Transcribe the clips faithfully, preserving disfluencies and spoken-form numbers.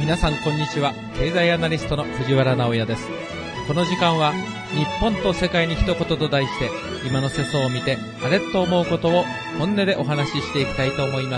皆さんこんにちは。経済アナリストの藤原直也です。この時間は日本と世界に一言と題して、今の世相を見てあれと思うことを本音でお話ししていきたいと思います。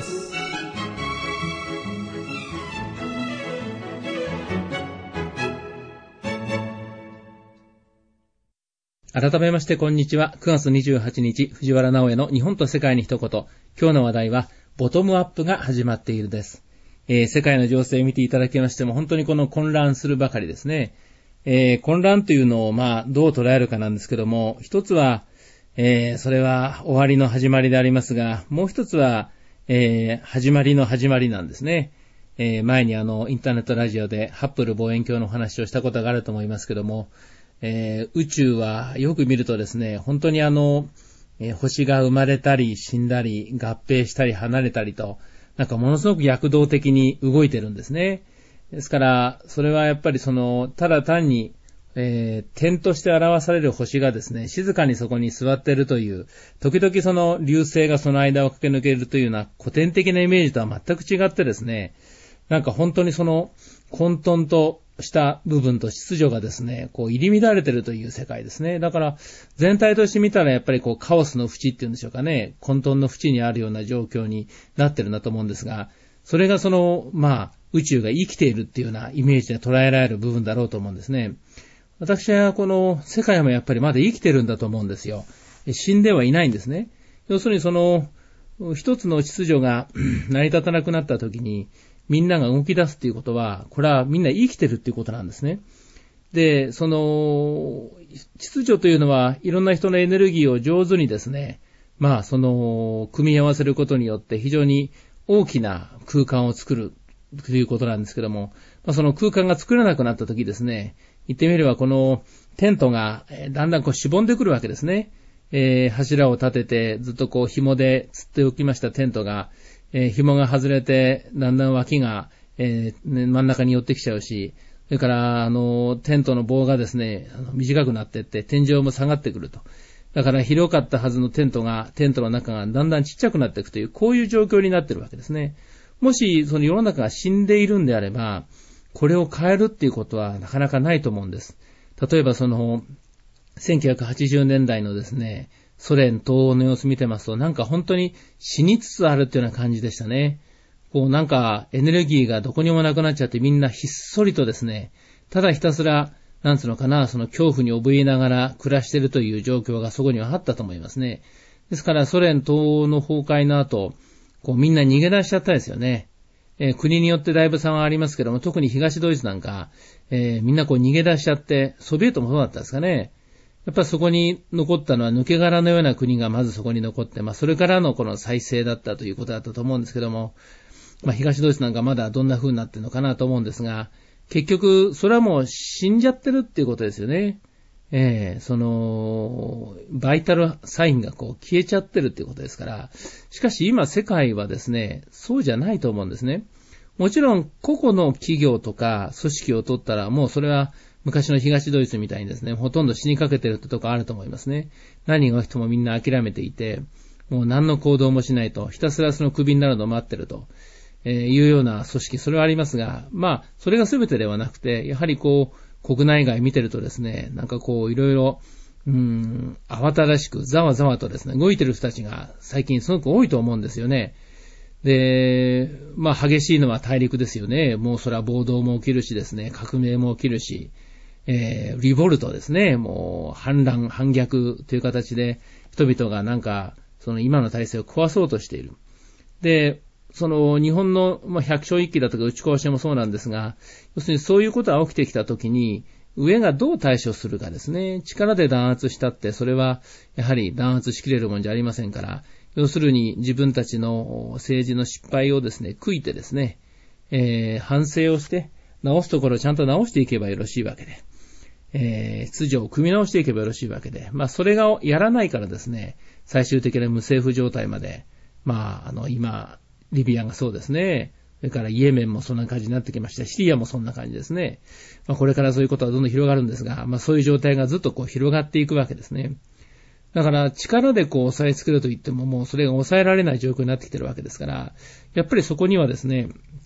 改めましてこんにちは。くがつにじゅうはちにち、藤原直也の日本と世界に一言。今日の話題はボトムアップが始まっているです。えー、世界の情勢を見ていただきましても本当にこの混乱するばかりですね。えー、混乱というのをまあどう捉えるかなんですけども、一つは、えー、それは終わりの始まりでありますが、もう一つは、えー、始まりの始まりなんですね。えー、前にあのインターネットラジオでハッブル望遠鏡の話をしたことがあると思いますけども、えー、宇宙はよく見るとですね、本当にあの、えー、星が生まれたり死んだり合併したり離れたりと、なんかものすごく躍動的に動いてるんですね。ですから、それはやっぱりその、ただ単に、えー、点として表される星がですね、静かにそこに座っているという、時々その流星がその間を駆け抜けるというような古典的なイメージとは全く違ってですね、なんか本当にその混沌とした部分と秩序がですね、こう入り乱れているという世界ですね。だから全体として見たらやっぱりこうカオスの淵っていうんでしょうかね、混沌の淵にあるような状況になってるんだと思うんですが、それがその、まあ、宇宙が生きているっていうようなイメージで捉えられる部分だろうと思うんですね。私はこの世界もやっぱりまだ生きてるんだと思うんですよ。死んではいないんですね。要するにその、一つの秩序が成り立たなくなった時に、みんなが動き出すっていうことは、これはみんな生きてるっていうことなんですね。で、その、秩序というのは、いろんな人のエネルギーを上手にですね、まあ、その、組み合わせることによって非常に大きな空間を作るということなんですけども、まあ、その空間が作れなくなったときですね、言ってみればこのテントがだんだんこうしぼんでくるわけですね。えー、柱を立ててずっとこう紐で吊っておきましたテントが、えー、紐が外れてだんだん脇が、えーね、真ん中に寄ってきちゃうし、それからあのテントの棒がですね短くなっていって天井も下がってくると。だから広かったはずのテントが、テントの中がだんだんちっちゃくなっていくという、こういう状況になっているわけですね。もし、その世の中が死んでいるんであれば、これを変えるっていうことはなかなかないと思うんです。例えばその、せんきゅうひゃくはちじゅうねんだいのですね、ソ連東欧の様子見てますと、なんか本当に死につつあるっていうような感じでしたね。こうなんかエネルギーがどこにもなくなっちゃってみんなひっそりとですね、ただひたすら、なんつうのかな、その恐怖に怯えながら暮らしているという状況がそこにはあったと思いますね。ですからソ連東欧の崩壊の後、こうみんな逃げ出しちゃったですよね。えー、国によってだいぶ差はありますけども、特に東ドイツなんか、えー、みんなこう逃げ出しちゃって、ソビエトもそうだったんですかね。やっぱりそこに残ったのは抜け殻のような国がまずそこに残って、まあそれからのこの再生だったということだったと思うんですけども、まあ東ドイツなんかまだどんな風になってるのかなと思うんですが、結局、それはもう死んじゃってるっていうことですよね。ええー、その、バイタルサインがこう消えちゃってるっていうことですから。しかし今世界はですね、そうじゃないと思うんですね。もちろん個々の企業とか組織を取ったらもうそれは昔の東ドイツみたいにですね、ほとんど死にかけてるってとこあると思いますね。何が起きてもみんな諦めていて、もう何の行動もしないと、ひたすらその首になるのを待ってると。えー、いうような組織、それはありますが、まあ、それが全てではなくて、やはりこう、国内外見てるとですね、なんかこう、いろいろ、うーん、慌ただしく、ざわざわとですね、動いてる人たちが最近すごく多いと思うんですよね。で、まあ、激しいのは大陸ですよね。もうそれは暴動も起きるしですね、革命も起きるし、えー、リボルトですね、もう反乱、反逆という形で、人々がなんか、その今の体制を壊そうとしている。で、その日本の百姓一揆だとか打ち壊しもそうなんですが、要するにそういうことが起きてきたときに、上がどう対処するかですね。力で弾圧したって、それはやはり弾圧しきれるもんじゃありませんから、要するに自分たちの政治の失敗をですね、悔いてですね、えー、反省をして、直すところをちゃんと直していけばよろしいわけで、えー、秩序を組み直していけばよろしいわけで、まあそれがやらないからですね、最終的な無政府状態まで、まああの今、リビアがそうですね。それからイエメンもそんな感じになってきました。シリアもそんな感じですね。まあ、これからそういうことはどんどん広がるんですが、まあそういう状態がずっとこう広がっていくわけですね。だから力でこう抑えつけると言ってももうそれが抑えられない状況になってきてるわけですから、やっぱりそこにはですね、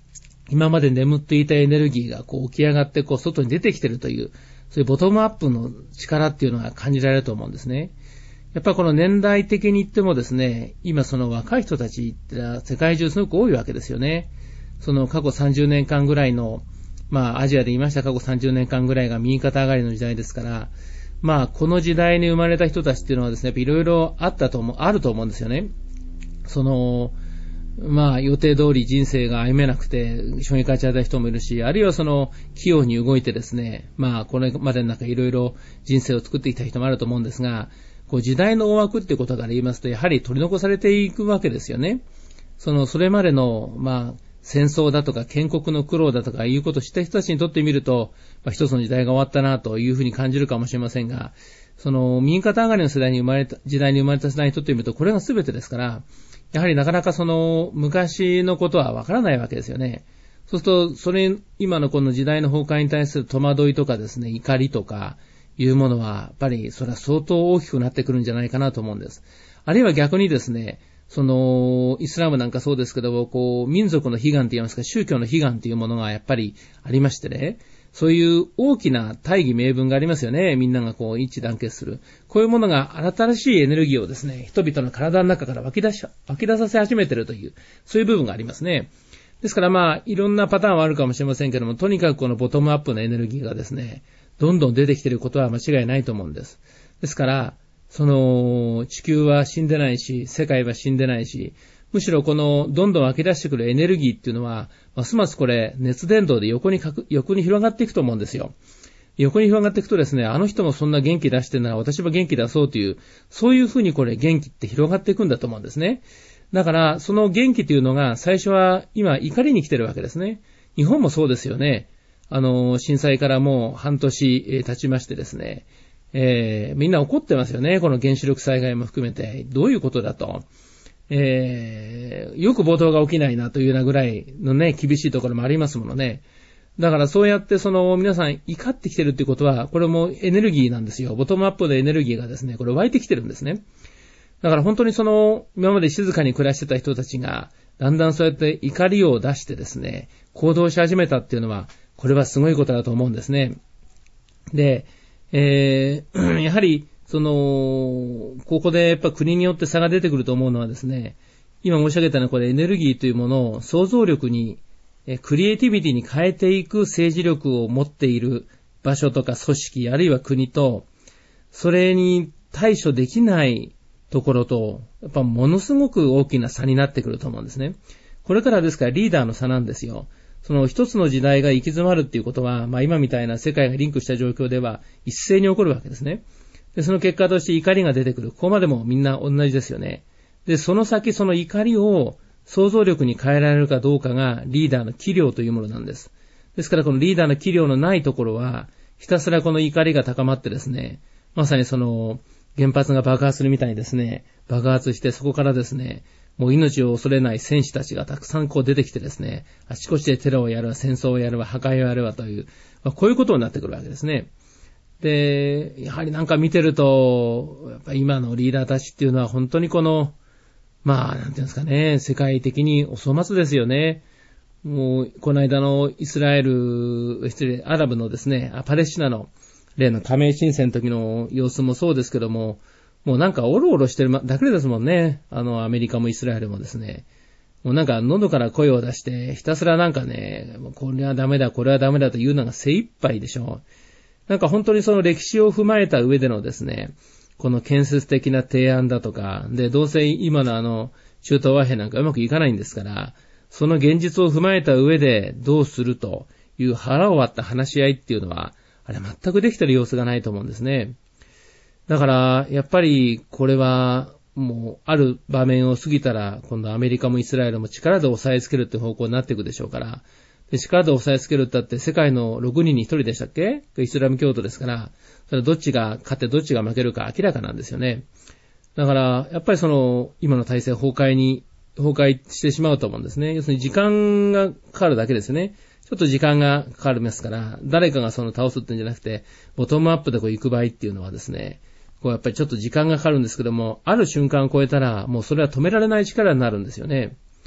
今まで眠っていたエネルギーがこう起き上がってこう外に出てきているという、そういうボトムアップの力っていうのが感じられると思うんですね。やっぱりこの年代的に言ってもですね、今その若い人たちってのは世界中すごく多いわけですよね。その過去さんじゅうねんかんぐらいの、まあアジアで言いました過去さんじゅうねんかんぐらいが右肩上がりの時代ですから、まあこの時代に生まれた人たちっていうのはですね、やっぱいろいろあったと思う、あると思うんですよね。その、まあ予定通り人生が歩めなくて衝撃がちゃった人もいるし、あるいはその器用に動いてですね、まあこれまでの中いろいろ人生を作ってきた人もあると思うんですが、こう時代の大枠っていうことから言いますと、やはり取り残されていくわけですよね。そのそれまでのまあ戦争だとか建国の苦労だとかいうことを知った人たちにとってみると、まあ、一つの時代が終わったなというふうに感じるかもしれませんが、その右肩上がりの世代に生まれた時代に生まれた世代にとってみるとこれが全てですから、やはりなかなかその昔のことはわからないわけですよね。そうすると、それ、今のこの時代の崩壊に対する戸惑いとかですね、怒りとかいうものは、やっぱりそれは相当大きくなってくるんじゃないかなと思うんです。あるいは逆にですね、その、イスラムなんかそうですけど、こう、民族の悲願といいますか、宗教の悲願というものがやっぱりありましてね、そういう大きな大義名分がありますよね。みんながこう一致団結する。こういうものが新しいエネルギーをですね、人々の体の中から湧き出し、湧き出させ始めているという、そういう部分がありますね。ですからまあ、いろんなパターンはあるかもしれませんけども、とにかくこのボトムアップのエネルギーがですね、どんどん出てきていることは間違いないと思うんです。ですから、その、地球は死んでないし、世界は死んでないし、むしろこのどんどん湧き出してくるエネルギーっていうのは、ますますこれ熱伝導で横にかく、横に広がっていくと思うんですよ。横に広がっていくとですね、あの人もそんな元気出してるなら私も元気出そうという、そういうふうにこれ元気って広がっていくんだと思うんですね。だからその元気というのが最初は今怒りに来てるわけですね。日本もそうですよね。あの、震災からもう半年経ちましてですね、えー、みんな怒ってますよね。この原子力災害も含めて。どういうことだと。えー、よく暴動が起きないなというようなぐらいのね、厳しいところもありますものね。だからそうやってその皆さん怒ってきてるっていうことは、これもエネルギーなんですよ。ボトムアップでエネルギーがですね、これ湧いてきてるんですね。だから本当にその、今まで静かに暮らしてた人たちが、だんだんそうやって怒りを出してですね、行動し始めたっていうのは、これはすごいことだと思うんですね。で、えー、やはり、その、ここでやっぱ国によって差が出てくると思うのはですね、今申し上げたのはこれエネルギーというものを想像力に、クリエイティビティに変えていく政治力を持っている場所とか組織、あるいは国と、それに対処できないところと、やっぱものすごく大きな差になってくると思うんですね。これからですからリーダーの差なんですよ。その一つの時代が行き詰まるっていうことは、まあ今みたいな世界がリンクした状況では一斉に起こるわけですね。で、その結果として怒りが出てくる。ここまでもみんな同じですよね。で、その先その怒りを想像力に変えられるかどうかがリーダーの器量というものなんです。ですからこのリーダーの器量のないところは、ひたすらこの怒りが高まってですね、まさにその原発が爆発するみたいにですね、爆発してそこからですね、もう命を恐れない戦士たちがたくさんこう出てきてですね、あちこちでテロをやるわ、戦争をやるわ、破壊をやるわという、まあ、こういうことになってくるわけですね。で、やはりなんか見てると、やっぱ今のリーダーたちっていうのは本当にこの、まあ、なんていうんですかね、世界的にお粗末ですよね。もう、この間のイスラエル、失礼、アラブのですね、パレスチナの例の加盟申請の時の様子もそうですけども、もうなんかオロオロしてるだけですもんね。あの、アメリカもイスラエルもですね。もうなんか喉から声を出して、ひたすらなんかね、これはダメだ、これはダメだというのが精一杯でしょう。なんか本当にその歴史を踏まえた上でのですね、この建設的な提案だとか、で、どうせ今のあの、中東和平なんかうまくいかないんですから、その現実を踏まえた上でどうするという腹を割った話し合いっていうのは、あれ全くできてる様子がないと思うんですね。だから、やっぱりこれは、もう、ある場面を過ぎたら、今度アメリカもイスラエルも力で押さえつけるって方向になっていくでしょうから、で力で押さえつけるって言ったって世界のろくにんにひとりでしたっけ？イスラム教徒ですから、それどっちが勝ってどっちが負けるか明らかなんですよね。だから、やっぱりその、今の体制崩壊に、崩壊してしまうと思うんですね。要するに時間がかかるだけですね。ちょっと時間がかかりますから、誰かがその倒すってんじゃなくて、ボトムアップでこう行く場合っていうのはですね、こうやっぱりちょっと時間がかかるんですけども、ある瞬間を超えたら、もうそれは止められない力になるんですよね。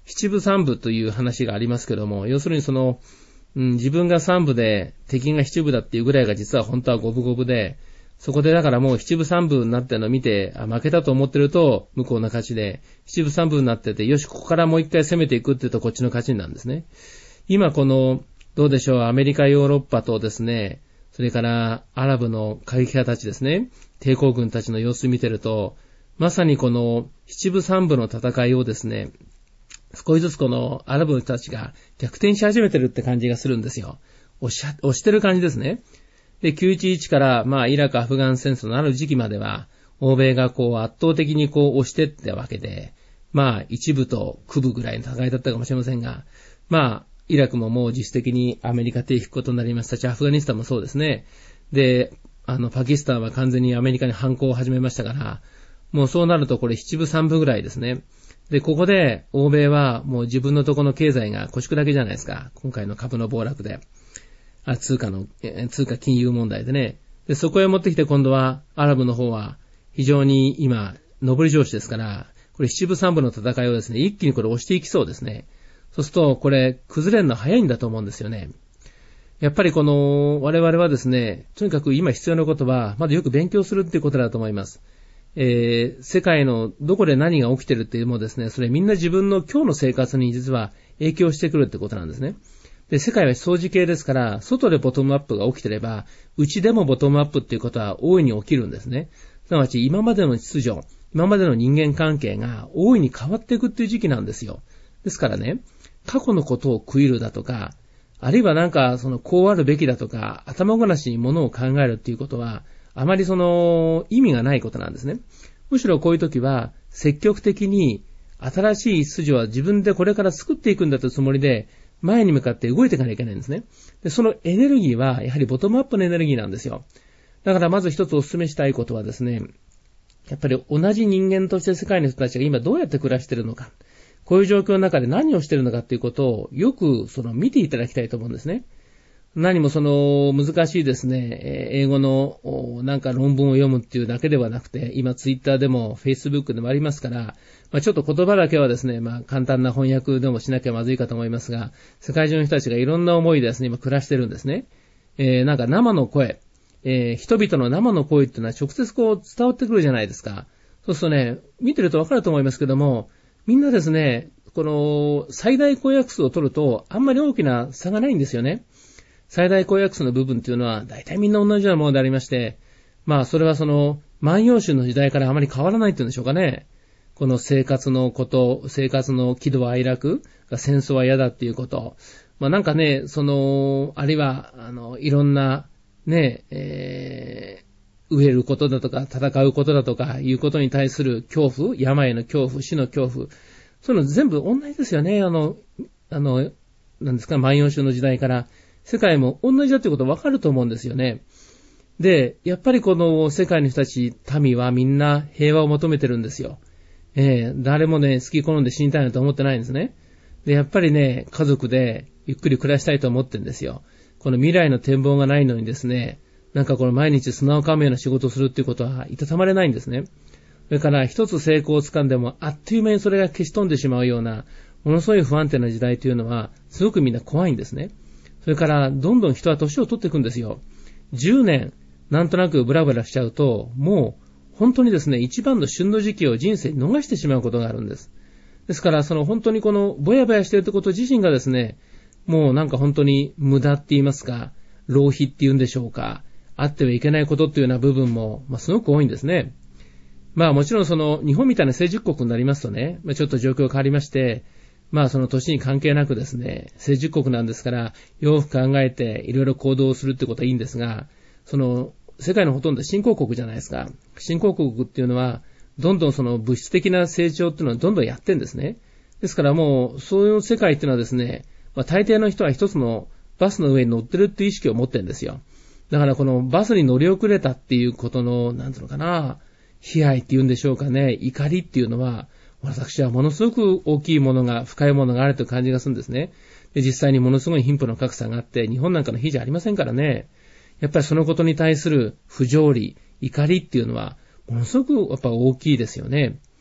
七部三部という話がありますけども、要するにその、うん、自分が三部で敵が七部だっていうぐらいが実は本当は五分五分で、そこでだからもう七部三部になってるのを見て、あ、負けたと思ってると向こうの勝ちで、七部三部になってて、よし、ここからもう一回攻めていくって言うとこっちの勝ちなんですね。今この、どうでしょう、アメリカ、ヨーロッパとですね、それからアラブの過激派たちですね、抵抗軍たちの様子見てると、まさにこの七部三部の戦いをですね、少しずつこのアラブの人たちが逆転し始めてるって感じがするんですよ。押し、押してる感じですね。で、きゅういちいちからまあイラク・アフガン戦争のある時期までは、欧米がこう圧倒的にこう押してったわけで、まあ一部と九部ぐらいの戦いだったかもしれませんが、まあイラクももう実質的にアメリカ手引くことになりましたし、アフガニスタンもそうですね。で、あのパキスタンは完全にアメリカに反攻を始めましたから、もうそうなるとこれ七部三部ぐらいですね。で、ここで欧米はもう自分のとこの経済が腰砕けじゃないですか。今回の株の暴落で。あ、通貨の、通貨金融問題でね。で、そこへ持ってきて今度はアラブの方は非常に今、上り調子ですから、これ七部三部の戦いをですね、一気にこれ押していきそうですね。そうすると、これ崩れるの早いんだと思うんですよね。やっぱりこの、我々はですね、とにかく今必要なことは、まだよく勉強するっていうことだと思います。えー、世界のどこで何が起きてるっていうのもですね、それみんな自分の今日の生活に実は影響してくるってことなんですね。で、世界は相似系ですから、外でボトムアップが起きてれば、うちでもボトムアップっていうことは大いに起きるんですね。すなわち今までの秩序、今までの人間関係が大いに変わっていくっていう時期なんですよ。ですからね、過去のことを悔いるだとか、あるいはなんかそのこうあるべきだとか、頭ごなしにものを考えるっていうことは、あまりその意味がないことなんですね。むしろこういう時は積極的に新しい秩序は自分でこれから作っていくんだというつもりで前に向かって動いていかなきゃいけないんですね。で、そのエネルギーはやはりボトムアップのエネルギーなんですよ。だからまず一つお勧めしたいことはですね、やっぱり同じ人間として世界の人たちが今どうやって暮らしているのか、こういう状況の中で何をしているのかということをよくその見ていただきたいと思うんですね。何もその難しいですね、英語のなんか論文を読むっていうだけではなくて、今ツイッターでもフェイスブックでもありますから、まあ、ちょっと言葉だけはですね、まあ簡単な翻訳でもしなきゃまずいかと思いますが、世界中の人たちがいろんな思いでですね、今暮らしてるんですね。えー、なんか生の声、えー、人々の生の声っていうのは直接こう伝わってくるじゃないですか。そうするとね、見てるとわかると思いますけども、みんなですね、この最大公約数を取るとあんまり大きな差がないんですよね。最大公約数の部分っていうのは大体みんな同じようなものでありまして、まあそれはその万葉集の時代からあまり変わらないっていうんでしょうかね。この生活のこと、生活の喜怒哀楽が戦争は嫌だっていうこと。まあなんかね、その、あるいは、あの、いろんなね、えー、飢えることだとか、戦うことだとか、いうことに対する恐怖、病の恐怖、死の恐怖。そういうの全部同じですよね。あの、あの、なんですか、万葉集の時代から。世界も同じだってことわかると思うんですよね。で、やっぱりこの世界の人たち、民はみんな平和を求めてるんですよ。えー、誰もね、好き好んで死にたいなと思ってないんですね。で、やっぱりね、家族でゆっくり暮らしたいと思ってるんですよ。この未来の展望がないのにですね、なんかこの毎日砂を噛むような仕事をするっていうことはいたたまれないんですね。それから一つ成功をつかんでもあっという間にそれが消し飛んでしまうような、ものすごい不安定な時代というのは、すごくみんな怖いんですね。それから、どんどん人は年を取っていくんですよ。じゅうねん、なんとなくブラブラしちゃうと、もう、本当にですね、一番の旬の時期を人生に逃してしまうことがあるんです。ですから、その本当にこの、ぼやぼやしているということ自身がですね、もうなんか本当に無駄って言いますか、浪費って言うんでしょうか、あってはいけないことっていうような部分も、まあ、すごく多いんですね。まあもちろんその、日本みたいな成熟国になりますとね、まあ、ちょっと状況が変わりまして、まあその年に関係なくですね、成熟国なんですから、よく考えていろいろ行動をするってことはいいんですが、その世界のほとんど新興国じゃないですか。新興国っていうのは、どんどんその物質的な成長っていうのはどんどんやってんですね。ですからもう、そういう世界っていうのはですね、まあ大抵の人は一つのバスの上に乗ってるっていう意識を持ってるんですよ。だからこのバスに乗り遅れたっていうことの、なんていうのかな、悲哀っていうんでしょうかね、怒りっていうのは、私はものすごく大きいものが、深いものがあるという感じがするんですね。で、実際にものすごい貧富の格差があって、日本なんかの比じゃありませんからね。やっぱりそのことに対する不条理、怒りっていうのは、ものすごくやっぱ大きいですよね。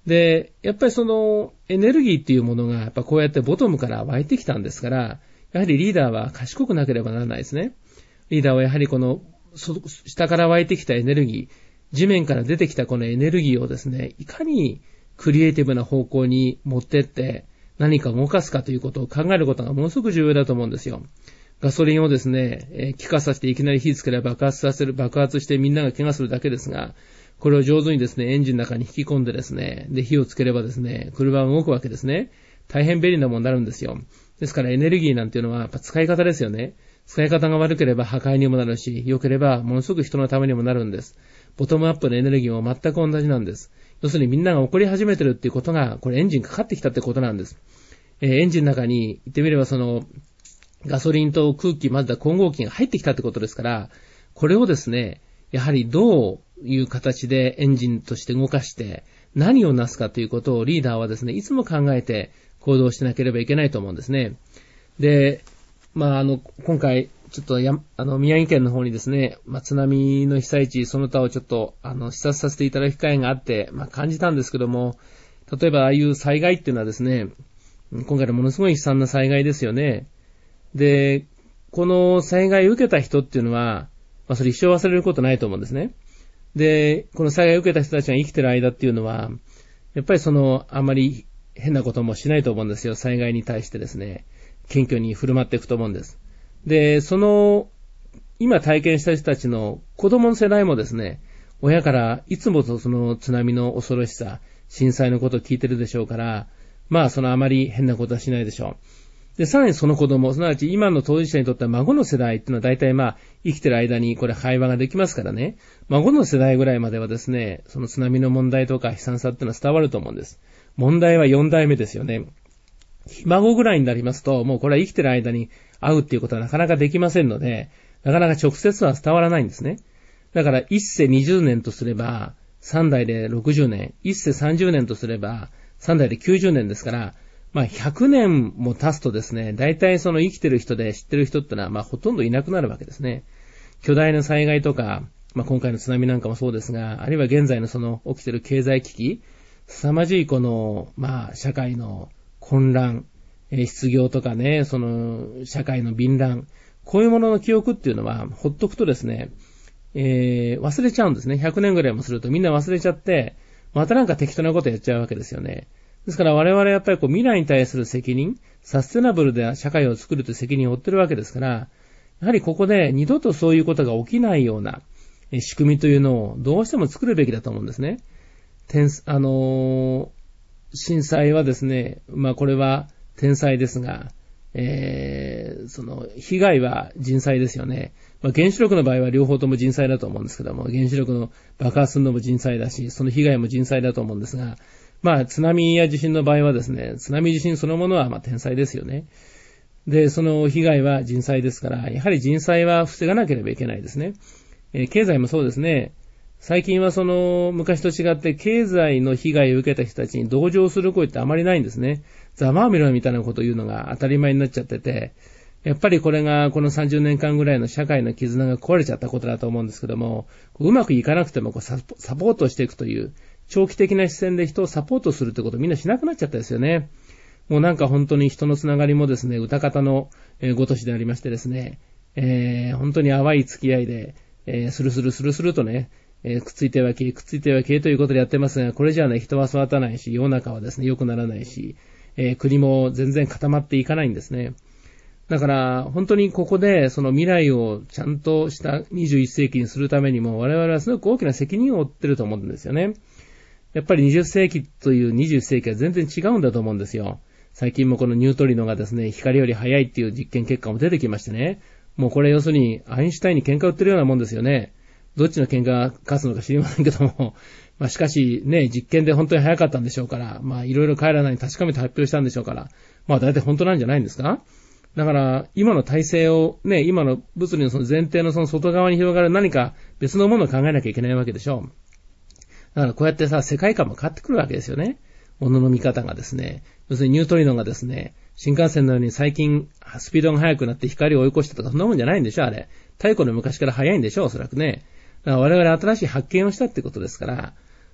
で、やっぱりそのエネルギーっていうものがやっぱこうやってボトムから湧いてきたんですから、やはりリーダーは賢くなければならないですね。リーダーはやはりこの下から湧いてきたエネルギー、地面から出てきたこのエネルギーをですね、いかにクリエイティブな方向に持ってって何か動かすかということを考えることがものすごく重要だと思うんですよ。ガソリンをですね、えー、気化させていきなり火つければ爆発させる、爆発してみんなが怪我するだけですが、これを上手にですね、エンジンの中に引き込んでですね、で、火をつければですね、車は動くわけですね。大変便利なものになるんですよ。ですからエネルギーなんていうのはやっぱ使い方ですよね。使い方が悪ければ破壊にもなるし、良ければものすごく人のためにもなるんです。ボトムアップのエネルギーも全く同じなんです。要するにみんなが怒り始めてるっていうことが、これエンジンかかってきたってことなんです。えー、エンジンの中に言ってみればその、ガソリンと空気、まずは混合気が入ってきたってことですから、これをですね、やはりどういう形でエンジンとして動かして何をなすかということをリーダーはですね、いつも考えて行動しなければいけないと思うんですね。で、まあ、あの、今回、ちょっとや、あの、宮城県の方にですね、まあ、津波の被災地、その他をちょっと、あの、視察させていただく機会があって、まあ、感じたんですけども、例えばああいう災害っていうのはですね、今回のものすごい悲惨な災害ですよね。で、この災害を受けた人っていうのは、まあ、それ一生忘れることないと思うんですね。で、この災害を受けた人たちが生きてる間っていうのは、やっぱりその、あまり変なこともしないと思うんですよ。災害に対してですね、謙虚に振る舞っていくと思うんです。で、その、今体験した人たちの子供の世代もですね、親からいつもその津波の恐ろしさ、震災のことを聞いてるでしょうから、まあそのあまり変なことはしないでしょう。で、さらにその子供、すなわち今の当事者にとっては孫の世代っていうのは大体まあ生きてる間にこれ会話ができますからね、孫の世代ぐらいまではですね、その津波の問題とか悲惨さっていうのは伝わると思うんです。問題はよん代目ですよね。ひ孫ぐらいになりますと、もうこれは生きてる間に会うっていうことはなかなかできませんので、なかなか直接は伝わらないんですね。だから一世にじゅうねんとすれば、さん代でろくじゅうねん、一世さんじゅうねんとすれば、さん代できゅうじゅうねんですから、まあひゃくねんも経つとですね、大体その生きてる人で知ってる人ってのはまあほとんどいなくなるわけですね。巨大な災害とか、まあ今回の津波なんかもそうですが、あるいは現在のその起きてる経済危機、凄まじいこの、まあ社会の混乱、えー、失業とかね、その社会の便乱、こういうものの記憶っていうのはほっとくとですね、えー、忘れちゃうんですね。ひゃくねんぐらいもするとみんな忘れちゃって、またなんか適当なことやっちゃうわけですよね。ですから我々はやっぱりこう未来に対する責任、サステナブルで社会を作るという責任を負ってるわけですから、やはりここで二度とそういうことが起きないような仕組みというのをどうしても作るべきだと思うんですね。天あのー、震災はですね、まあこれは天災ですが、えー、その被害は人災ですよね。まあ、原子力の場合は両方とも人災だと思うんですけども、原子力の爆発するのも人災だし、その被害も人災だと思うんですが、まあ津波や地震の場合はですね、津波地震そのものはまあ天災ですよね。で、その被害は人災ですから、やはり人災は防がなければいけないですね。えー、経済もそうですね。最近はその昔と違って経済の被害を受けた人たちに同情する声ってあまりないんですね。ざまあみろみたいなことを言うのが当たり前になっちゃってて、やっぱりこれがこのさんじゅうねんかんぐらいの社会の絆が壊れちゃったことだと思うんですけども、うまくいかなくてもこうサポートしていくという長期的な視線で人をサポートするってことをみんなしなくなっちゃったですよね。もうなんか本当に人のつながりもですね、歌方のごとしでありましてですね、えー、本当に淡い付き合いで、えー、スルスルスルスルとね、えー、くっついては消え、くっついては消えということでやってますが、これじゃあね、人は育たないし、世の中はですね、良くならないし、えー、国も全然固まっていかないんですね。だから、本当にここで、その未来をちゃんとしたにじゅういっ世紀にするためにも、我々はすごく大きな責任を負ってると思うんですよね。やっぱりにじゅっ世紀というにじゅっ世紀は全然違うんだと思うんですよ。最近もこのニュートリノがですね、光より速いっていう実験結果も出てきましてね。もうこれ要するに、アインシュタインに喧嘩売ってるようなもんですよね。どっちの喧嘩が勝つのか知りませんけども、まあしかしね、実験で本当に早かったんでしょうから、まあいろいろ彼らに確かめて発表したんでしょうから、まあ大体本当なんじゃないんですか？だから今の体制をね、今の物理のその前提のその外側に広がる何か別のものを考えなきゃいけないわけでしょう。だからこうやってさ、世界観も変わってくるわけですよね。物の見方がですね、要するにニュートリノがですね、新幹線のように最近スピードが速くなって光を追い越したとかそんなもんじゃないんでしょ、あれ。太古の昔から速いんでしょ、おそらくね。だから我々新しい発見をしたってことですから、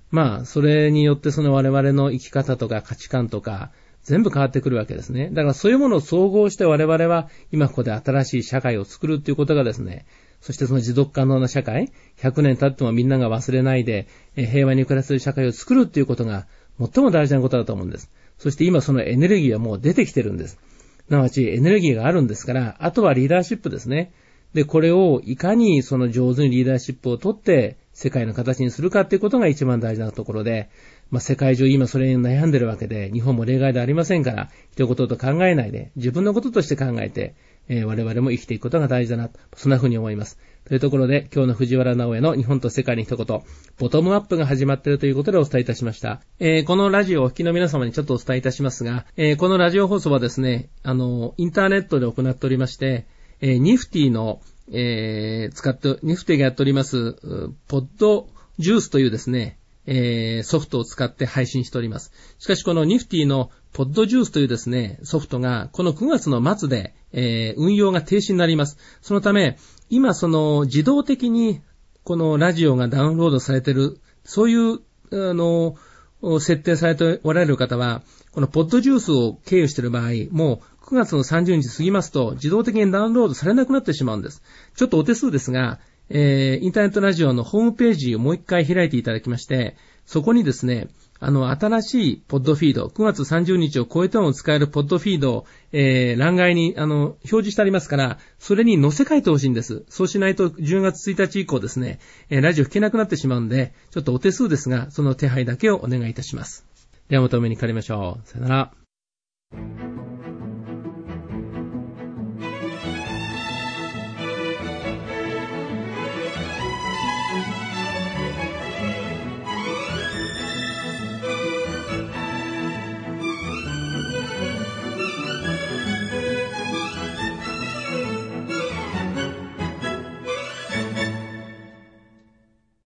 まあ、それによってその我々の生き方とか価値観とか、全部変わってくるわけですね。だからそういうものを総合して我々は今ここで新しい社会を作るっていうことがですね、そしてその持続可能な社会、ひゃくねん経ってもみんなが忘れないで平和に暮らせる社会を作るっていうことが最も大事なことだと思うんです。そして今そのエネルギーはもう出てきてるんです。すなわちエネルギーがあるんですから、あとはリーダーシップですね。で、これをいかにその上手にリーダーシップを取って世界の形にするかっていうことが一番大事なところで、まあ、世界中今それに悩んでるわけで、日本も例外ではありませんから、一言と考えないで、自分のこととして考えて、えー、我々も生きていくことが大事だな、そんな風に思います。というところで、今日の藤原直江の日本と世界に一言、ボトムアップが始まっているということでお伝えいたしました。えー、このラジオをお聞きの皆様にちょっとお伝えいたしますが、えー、このラジオ放送はですね、あの、インターネットで行っておりまして、えー、ニフティの、えー、使って、ニフティがやっております、ポッドジュースというですね、えー、ソフトを使って配信しております。しかしこのニフティのポッドジュースというですね、ソフトがこのくがつの末で、えー、運用が停止になります。そのため、今その自動的にこのラジオがダウンロードされている、そういう、あの、設定されておられる方は、このポッドジュースを経由している場合、もうくがつのさんじゅうにち過ぎますと自動的にダウンロードされなくなってしまうんです。ちょっとお手数ですが、えー、インターネットラジオのホームページをもう一回開いていただきまして、そこにですね、あの、新しいポッドフィード、くがつさんじゅうにちを超えても使えるポッドフィードを、えー、欄外に、あの、表示してありますから、それに載せ替えてほしいんです。そうしないとじゅうがつついたち以降ですね、えー、ラジオ聞けなくなってしまうんで、ちょっとお手数ですが、その手配だけをお願いいたします。ではまたお目にかかりましょう。さよなら。